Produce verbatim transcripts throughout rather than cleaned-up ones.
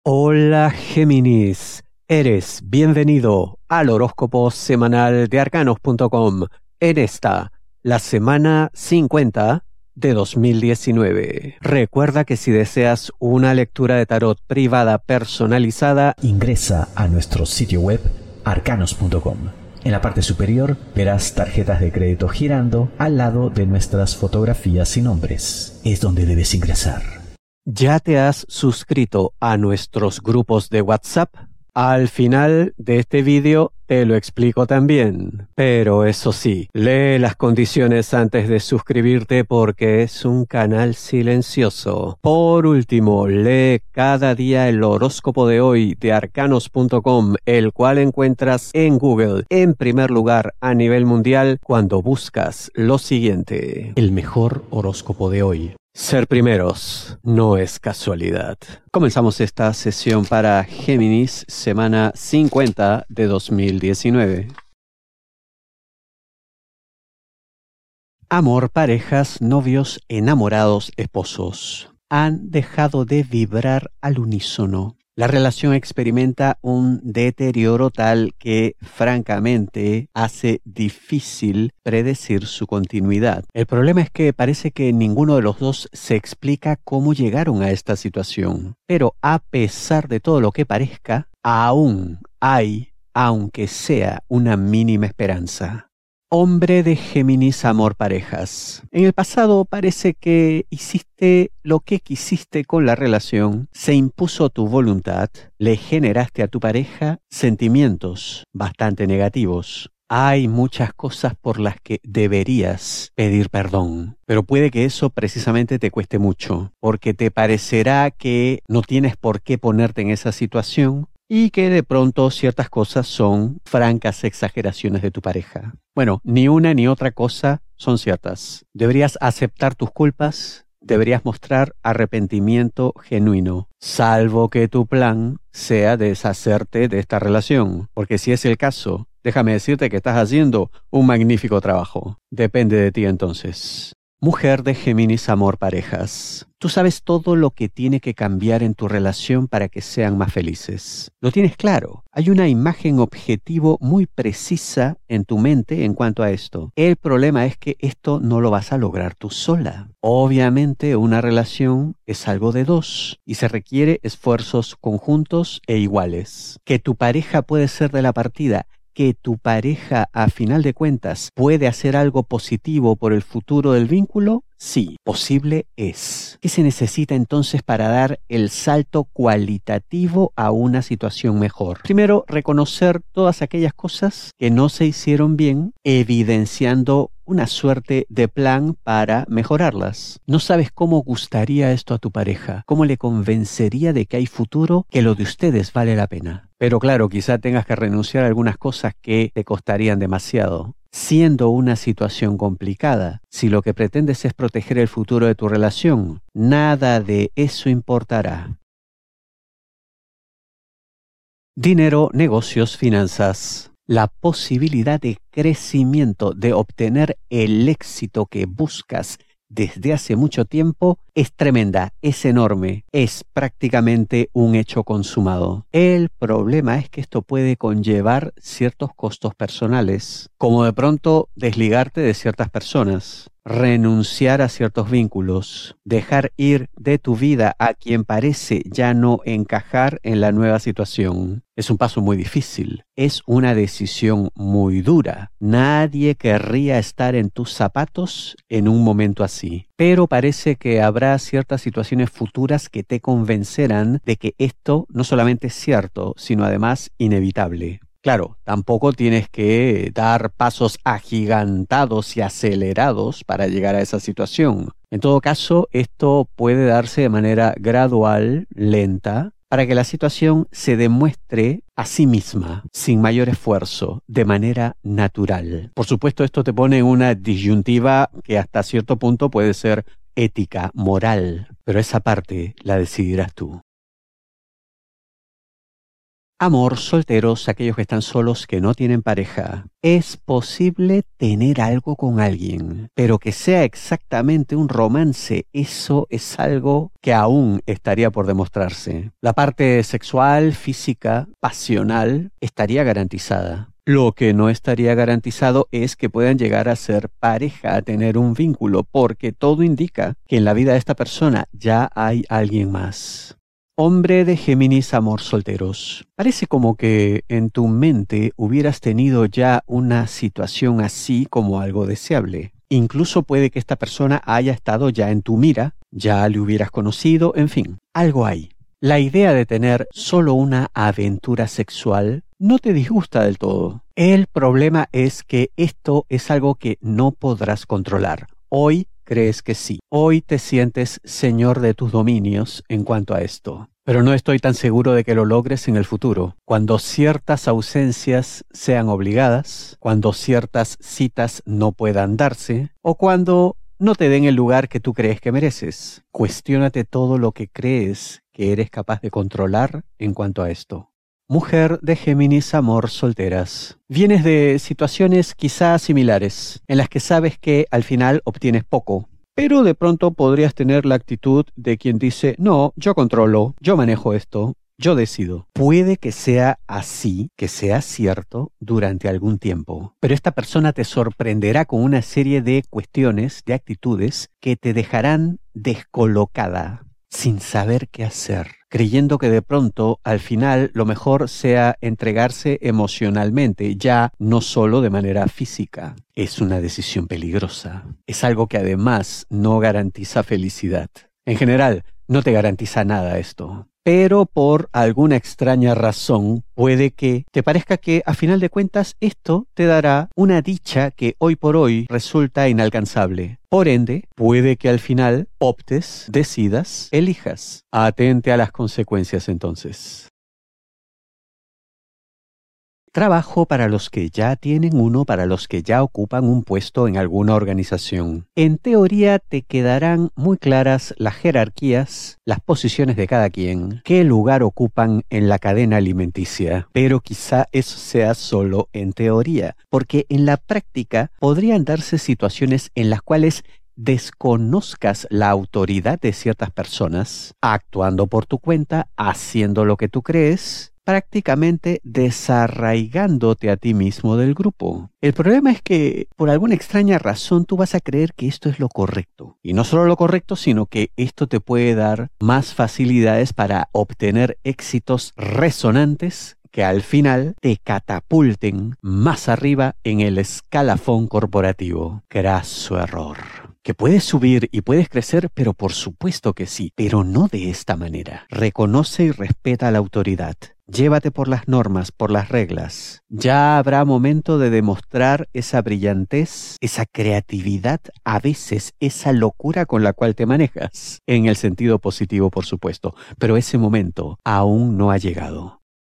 Hola Géminis, eres bienvenido al horóscopo semanal de arcanos punto com en esta, la semana cincuenta de dos mil diecinueve. Recuerda que si deseas una lectura de tarot privada personalizada, ingresa a nuestro sitio web arcanos punto com. En la parte superior verás tarjetas de crédito girando al lado de nuestras fotografías y nombres. Es donde debes ingresar. ¿ya te has suscrito a nuestros grupos de WhatsApp? Al final de este vídeo te lo explico también. Pero eso sí, lee las condiciones antes de suscribirte porque es un canal silencioso. Por último, lee cada día el horóscopo de hoy de arcanos punto com, el cual encuentras en Google en primer lugar a nivel mundial cuando buscas lo siguiente: el mejor horóscopo de hoy. Ser primeros no es casualidad. Comenzamos esta sesión para Géminis, semana cincuenta de dos mil diecinueve. Amor, parejas, novios, enamorados, esposos. Han dejado de vibrar al unísono. La relación experimenta un deterioro tal que, francamente, hace difícil predecir su continuidad. El problema es que parece que ninguno de los dos se explica cómo llegaron a esta situación. Pero a pesar de todo lo que parezca, aún hay, aunque sea una mínima esperanza. Hombre de Géminis, amor, parejas. En el pasado parece que hiciste lo que quisiste con la relación, se impuso tu voluntad, le generaste a tu pareja sentimientos bastante negativos. Hay muchas cosas por las que deberías pedir perdón, pero puede que eso precisamente te cueste mucho, porque te parecerá que no tienes por qué ponerte en esa situación, y que de pronto ciertas cosas son francas exageraciones de tu pareja. Bueno, ni una ni otra cosa son ciertas. Deberías aceptar tus culpas, deberías mostrar arrepentimiento genuino, salvo que tu plan sea deshacerte de esta relación, porque si es el caso, déjame decirte que estás haciendo un magnífico trabajo. Depende de ti entonces. Mujer de Géminis, amor, parejas. Tú sabes todo lo que tiene que cambiar en tu relación para que sean más felices. Lo tienes claro. Hay una imagen objetivo muy precisa en tu mente en cuanto a esto. El problema es que esto no lo vas a lograr tú sola. Obviamente una relación es algo de dos y se requiere esfuerzos conjuntos e iguales. Que tu pareja puede ser de la partida, que tu pareja, a final de cuentas, puede hacer algo positivo por el futuro del vínculo, sí, posible es. ¿Qué se necesita entonces para dar el salto cualitativo a una situación mejor? Primero, reconocer todas aquellas cosas que no se hicieron bien, evidenciando una suerte de plan para mejorarlas. No sabes cómo gustaría esto a tu pareja, cómo le convencería de que hay futuro, que lo de ustedes vale la pena. Pero claro, quizá tengas que renunciar a algunas cosas que te costarían demasiado. Siendo una situación complicada, si lo que pretendes es proteger el futuro de tu relación, nada de eso importará. Dinero, negocios, finanzas. La posibilidad de crecimiento, de obtener el éxito que buscas desde hace mucho tiempo, es tremenda, es enorme, es prácticamente un hecho consumado. El problema es que esto puede conllevar ciertos costos personales, como de pronto desligarte de ciertas personas, renunciar a ciertos vínculos, dejar ir de tu vida a quien parece ya no encajar en la nueva situación. Es un paso muy difícil, es una decisión muy dura. Nadie querría estar en tus zapatos en un momento así. Pero parece que habrá ciertas situaciones futuras que te convencerán de que esto no solamente es cierto, sino además inevitable. Claro, tampoco tienes que dar pasos agigantados y acelerados para llegar a esa situación. En todo caso, esto puede darse de manera gradual, lenta, para que la situación se demuestre a sí misma, sin mayor esfuerzo, de manera natural. Por supuesto, esto te pone en una disyuntiva que hasta cierto punto puede ser ética, moral, pero esa parte la decidirás tú. Amor, solteros, aquellos que están solos, que no tienen pareja. Es posible tener algo con alguien, pero que sea exactamente un romance, eso es algo que aún estaría por demostrarse. La parte sexual, física, pasional, estaría garantizada. Lo que no estaría garantizado es que puedan llegar a ser pareja, a tener un vínculo, porque todo indica que en la vida de esta persona ya hay alguien más. Hombre de Géminis, amor, solteros. Parece como que en tu mente hubieras tenido ya una situación así como algo deseable. Incluso puede que esta persona haya estado ya en tu mira, ya le hubieras conocido, en fin, algo hay. La idea de tener solo una aventura sexual no te disgusta del todo. El problema es que esto es algo que no podrás controlar. Hoy crees que sí. Hoy te sientes señor de tus dominios en cuanto a esto. Pero no estoy tan seguro de que lo logres en el futuro. Cuando ciertas ausencias sean obligadas, cuando ciertas citas no puedan darse, o cuando no te den el lugar que tú crees que mereces. Cuestiónate todo lo que crees que eres capaz de controlar en cuanto a esto. Mujer de Géminis, amor, solteras. Vienes de situaciones quizás similares, en las que sabes que al final obtienes poco, pero de pronto podrías tener la actitud de quien dice, no, yo controlo, yo manejo esto, yo decido. Puede que sea así, que sea cierto durante algún tiempo, pero esta persona te sorprenderá con una serie de cuestiones, de actitudes que te dejarán descolocada, sin saber qué hacer, creyendo que de pronto al final lo mejor sea entregarse emocionalmente, ya no solo de manera física. Es una decisión peligrosa. Es algo que además no garantiza felicidad. En general, no te garantiza nada esto. Pero por alguna extraña razón puede que te parezca que a final de cuentas esto te dará una dicha que hoy por hoy resulta inalcanzable. Por ende, puede que al final optes, decidas, elijas. Atente a las consecuencias entonces. Trabajo para los que ya tienen uno, para los que ya ocupan un puesto en alguna organización. En teoría te quedarán muy claras las jerarquías, las posiciones de cada quien, qué lugar ocupan en la cadena alimenticia. Pero quizá eso sea solo en teoría, porque en la práctica podrían darse situaciones en las cuales desconozcas la autoridad de ciertas personas, actuando por tu cuenta, haciendo lo que tú crees, prácticamente desarraigándote a ti mismo del grupo. El problema es que, por alguna extraña razón, tú vas a creer que esto es lo correcto. Y no solo lo correcto, sino que esto te puede dar más facilidades para obtener éxitos resonantes que al final te catapulten más arriba en el escalafón corporativo. Graso error. Que puedes subir y puedes crecer, pero por supuesto que sí, pero no de esta manera. Reconoce y respeta la autoridad. Llévate por las normas, por las reglas. Ya habrá momento de demostrar esa brillantez, esa creatividad, a veces esa locura con la cual te manejas. En el sentido positivo, por supuesto, pero ese momento aún no ha llegado.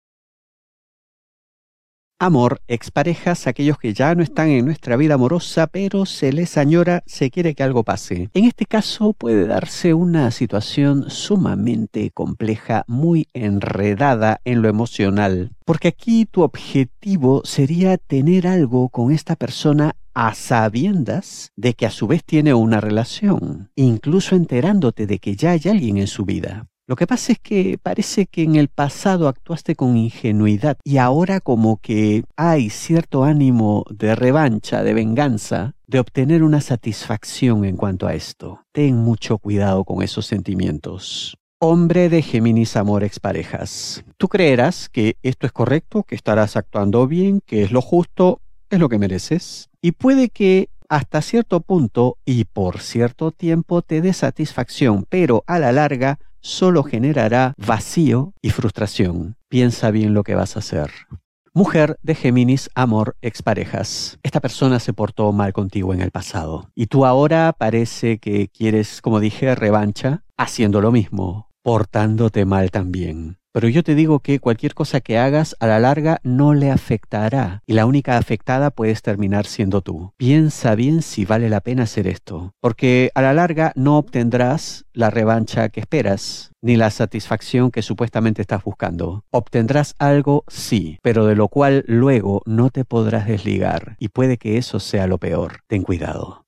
Amor, exparejas, aquellos que ya no están en nuestra vida amorosa, pero se les añora, se quiere que algo pase. En este caso puede darse una situación sumamente compleja, muy enredada en lo emocional, porque aquí tu objetivo sería tener algo con esta persona a sabiendas de que a su vez tiene una relación, incluso enterándote de que ya hay alguien en su vida. Lo que pasa es que parece que en el pasado actuaste con ingenuidad y ahora como que hay cierto ánimo de revancha, de venganza, de obtener una satisfacción en cuanto a esto. Ten mucho cuidado con esos sentimientos. Hombre de Géminis, amor, exparejas. Tú creerás que esto es correcto, que estarás actuando bien, que es lo justo, es lo que mereces. Y puede que hasta cierto punto y por cierto tiempo te dé satisfacción, pero a la larga solo generará vacío y frustración. Piensa bien lo que vas a hacer. Mujer de Géminis, amor, exparejas. Esta persona se portó mal contigo en el pasado y tú ahora parece que quieres, como dije, revancha, haciendo lo mismo, portándote mal también. Pero yo te digo que cualquier cosa que hagas a la larga no le afectará y la única afectada puedes terminar siendo tú. Piensa bien si vale la pena hacer esto, porque a la larga no obtendrás la revancha que esperas, ni la satisfacción que supuestamente estás buscando. Obtendrás algo, sí, pero de lo cual luego no te podrás desligar y puede que eso sea lo peor. Ten cuidado.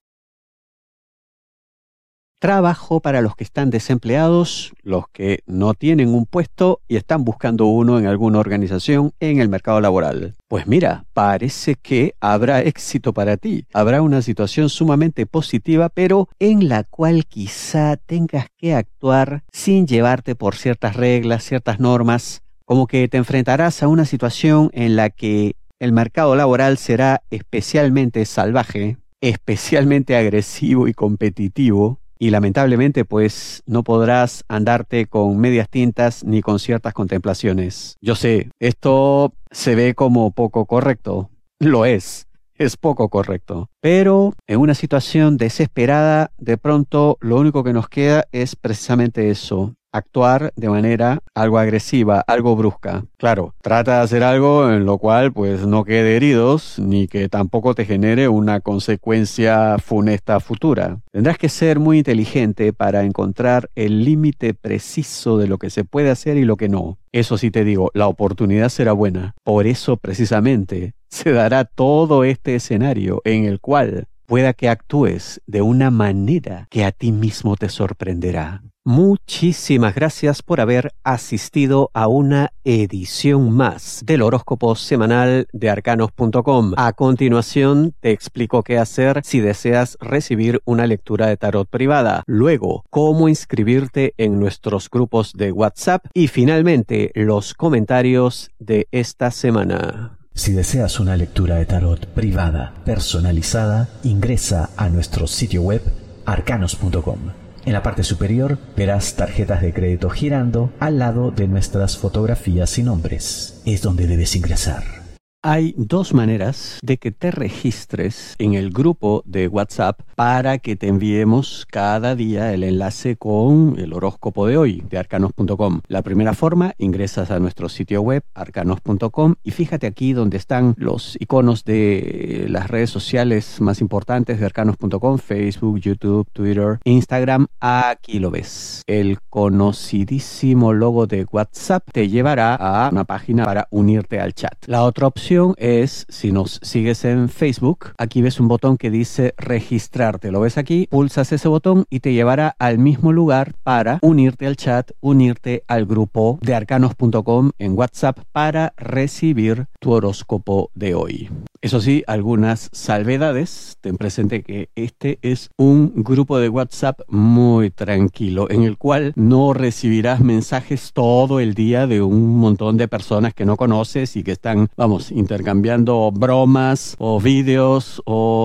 Trabajo para los que están desempleados, los que no tienen un puesto y están buscando uno en alguna organización en el mercado laboral. Pues mira, parece que habrá éxito para ti. Habrá una situación sumamente positiva, pero en la cual quizá tengas que actuar sin llevarte por ciertas reglas, ciertas normas, como que te enfrentarás a una situación en la que el mercado laboral será especialmente salvaje, especialmente agresivo y competitivo. Y lamentablemente, pues, no podrás andarte con medias tintas ni con ciertas contemplaciones. Yo sé, esto se ve como poco correcto. Lo es. Es poco correcto. Pero en una situación desesperada, de pronto, lo único que nos queda es precisamente eso. Actuar de manera algo agresiva, algo brusca. Claro, trata de hacer algo en lo cual pues no quede heridos ni que tampoco te genere una consecuencia funesta futura. Tendrás que ser muy inteligente para encontrar el límite preciso de lo que se puede hacer y lo que no. Eso sí te digo, la oportunidad será buena. Por eso precisamente se dará todo este escenario en el cual pueda que actúes de una manera que a ti mismo te sorprenderá. Muchísimas gracias por haber asistido a una edición más del horóscopo semanal de arcanos punto com. A continuación te explico qué hacer si deseas recibir una lectura de tarot privada. Luego, cómo inscribirte en nuestros grupos de WhatsApp. Y finalmente, los comentarios de esta semana. Si deseas una lectura de tarot privada, personalizada, ingresa a nuestro sitio web arcanos punto com. En la parte superior verás tarjetas de crédito girando al lado de nuestras fotografías y nombres. Es donde debes ingresar. Hay dos maneras de que te registres en el grupo de WhatsApp para que te enviemos cada día el enlace con el horóscopo de hoy de arcanos punto com. La primera forma, ingresas a nuestro sitio web arcanos punto com y fíjate aquí donde están los iconos de las redes sociales más importantes de arcanos punto com, Facebook, YouTube, Twitter, Instagram. Aquí lo ves. El conocidísimo logo de WhatsApp te llevará a una página para unirte al chat. La otra opción es, si nos sigues en Facebook, aquí ves un botón que dice registrarte. Lo ves aquí, pulsas ese botón y te llevará al mismo lugar para unirte al chat, unirte al grupo de arcanos punto com en WhatsApp para recibir tu horóscopo de hoy. Eso sí, algunas salvedades. Ten presente que este es un grupo de WhatsApp muy tranquilo, en el cual no recibirás mensajes todo el día de un montón de personas que no conoces y que están, vamos, intercambiando bromas o vídeos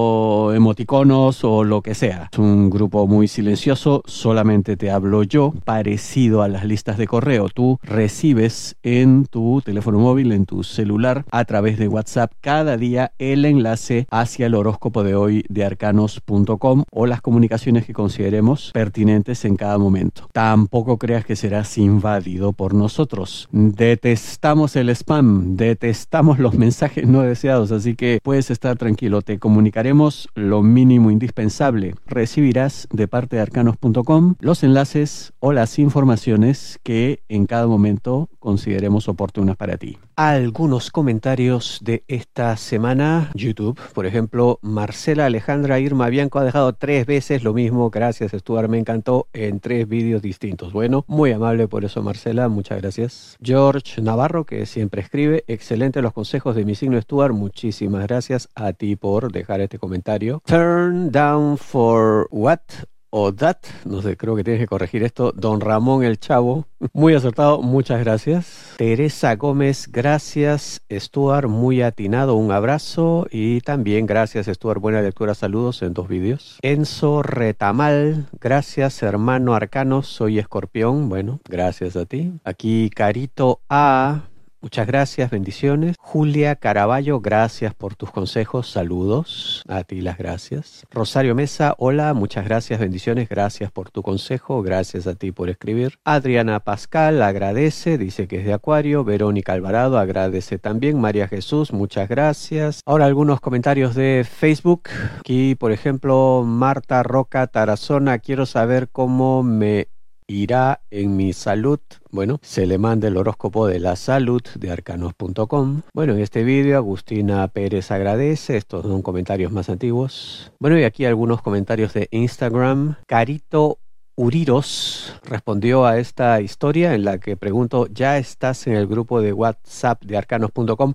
o emoticonos o lo que sea. Es un grupo muy silencioso, solamente te hablo yo, parecido a las listas de correo. Tú recibes en tu teléfono móvil, en tu celular, a través de WhatsApp cada día el enlace hacia el horóscopo de hoy de arcanos punto com o las comunicaciones que consideremos pertinentes en cada momento. Tampoco creas que serás invadido por nosotros. Detestamos el spam, detestamos los mensajes no deseados, así que puedes estar tranquilo. Te comunicaremos lo mínimo indispensable. Recibirás de parte de arcanos punto com los enlaces o las informaciones que en cada momento consideremos oportunas para ti. Algunos comentarios de esta semana. YouTube, por ejemplo, Marcela Alejandra Irma Bianco ha dejado tres veces lo mismo. Gracias, Stuart, me encantó, en tres vídeos distintos. Bueno, muy amable por eso, Marcela, muchas gracias. George Navarro, que siempre escribe, excelente los consejos de mi signo, Stuart, muchísimas gracias a ti por dejar este comentario. Turn down for what? O that, no sé, creo que tienes que corregir esto. Don Ramón el Chavo, muy acertado, muchas gracias. Teresa Gómez, gracias, Stuart, muy atinado, un abrazo. Y también gracias, Stuart, buena lectura, saludos en dos vídeos. Enzo Retamal, gracias, hermano arcano, soy escorpión, bueno, gracias a ti. Aquí Carito A, muchas gracias, bendiciones. Julia Caraballo, gracias por tus consejos, saludos. A ti las gracias. Rosario Mesa, hola, muchas gracias, bendiciones, gracias por tu consejo, gracias a ti por escribir. Adriana Pascal agradece, dice que es de Acuario. Verónica Alvarado agradece también. María Jesús, muchas gracias. Ahora algunos comentarios de Facebook. Aquí, por ejemplo, Marta Roca Tarazona, quiero saber cómo me irá en mi salud. Bueno, se le manda el horóscopo de la salud de arcanos punto com. Bueno, en este vídeo Agustina Pérez agradece. Estos son comentarios más antiguos. Bueno, y aquí algunos comentarios de Instagram. Carito Uriros respondió a esta historia en la que pregunto, ¿ya estás en el grupo de WhatsApp de arcanos punto com?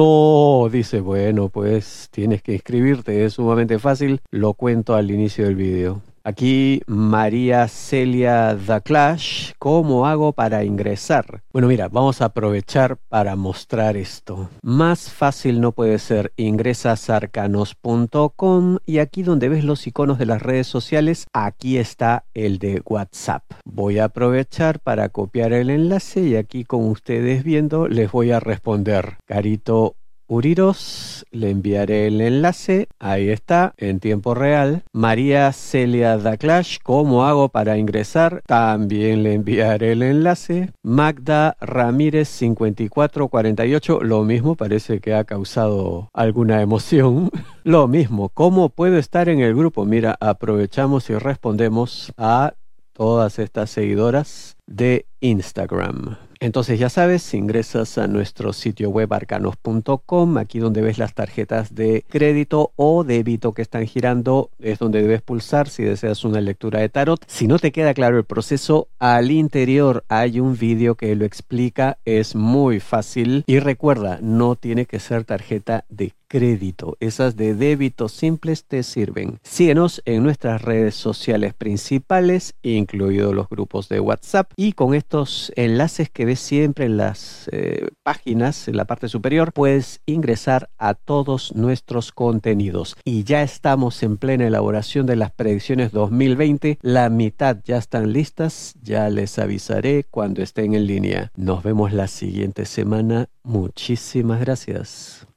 No, dice, bueno, pues tienes que inscribirte, es sumamente fácil. Lo cuento al inicio del vídeo. Aquí María Celia The Clash, ¿cómo hago para ingresar? Bueno, mira, vamos a aprovechar para mostrar esto. Más fácil no puede ser. Ingresas a arcanos punto com y aquí donde ves los iconos de las redes sociales, aquí está el de WhatsApp. Voy a aprovechar para copiar el enlace y aquí con ustedes viendo les voy a responder. Carito Uriros, le enviaré el enlace, ahí está, en tiempo real. María Celia Daclash, ¿cómo hago para ingresar? También le enviaré el enlace. Magda Ramírez cincuenta y cuatro cuarenta y ocho, lo mismo, parece que ha causado alguna emoción. Lo mismo, ¿cómo puedo estar en el grupo? Mira, aprovechamos y respondemos a todas estas seguidoras de Instagram. Entonces ya sabes, ingresas a nuestro sitio web arcanos punto com, aquí donde ves las tarjetas de crédito o débito que están girando, es donde debes pulsar si deseas una lectura de tarot. Si no te queda claro el proceso, al interior hay un vídeo que lo explica, es muy fácil y recuerda, no tiene que ser tarjeta de crédito, esas de débito simples te sirven. Síguenos en nuestras redes sociales principales, incluidos los grupos de WhatsApp, y con estos enlaces que ves siempre en las eh, páginas, en la parte superior, puedes ingresar a todos nuestros contenidos. Y ya estamos en plena elaboración de las predicciones dos mil veinte, la mitad ya están listas, ya les avisaré cuando estén en línea. Nos vemos la siguiente semana, muchísimas gracias.